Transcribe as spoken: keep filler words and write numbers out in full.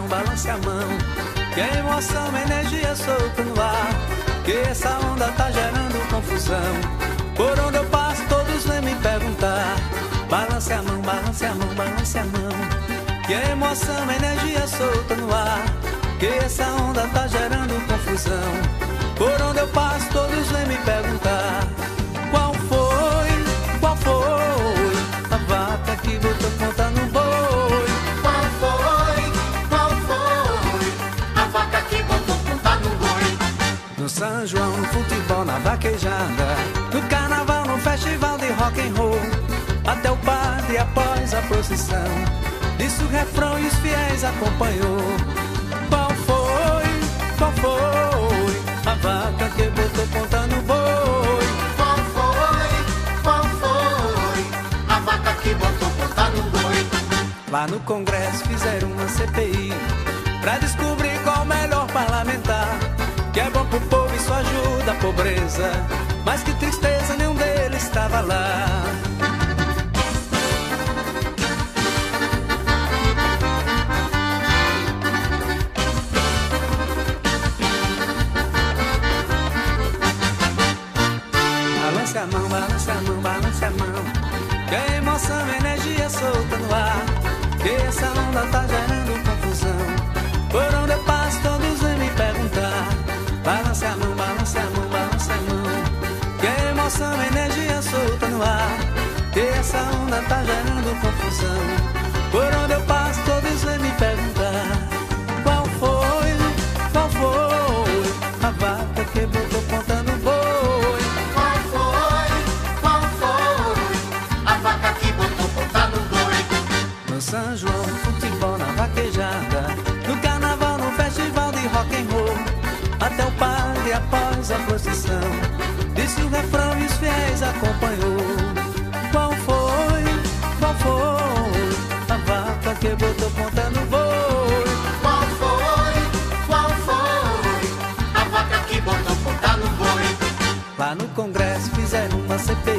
balance a mão. Que emoção, energia solta no ar. Que essa onda tá gerando confusão. Por onde eu passo todos vêm me perguntar. Balance a mão, balance a mão, balance a mão. Que emoção, energia solta no ar. Que essa onda tá gerando confusão. Por onde eu passo todos vêm me perguntar. Qual foi, qual foi a vaca que botou ponta no boi? Qual foi, qual foi a vaca que botou ponta no boi? No São João, no futebol, na vaquejada, no carnaval, no festival de rock and roll, até o padre após a procissão disse o refrão e os fiéis acompanhou. Qual foi, qual foi a vaca que botou ponta no boi? Qual foi, qual foi a vaca que botou ponta no boi? Lá no Congresso fizeram uma C P I pra descobrir qual o melhor parlamentar. Que é bom pro povo e só ajuda a pobreza. Mas que tristeza, nenhum deles estava lá. Balance a mão, balance a mão, balance a mão. Que a emoção, energia solta no ar. Que essa onda tá gerando confusão. Por onde eu passo todos vêm me perguntar. Balance a mão, balance a mão, balance a mão. Que a emoção, energia solta no ar. Que essa onda tá gerando confusão. Por onde eu passo todos vêm me perguntar. Qual foi, qual foi a vaca que botou ponta no boi? Qual foi, qual foi a vaca que botou ponta no boi? No São João, no futebol, na vaquejada, no carnaval, no festival de rock and roll, até o padre após a procissão disse o refrão e os fiéis acompanhou. Qual foi, qual foi a vaca que botou ponta no boi? Qual foi, qual foi a vaca que botou ponta no boi? Lá no Congresso fizeram uma C P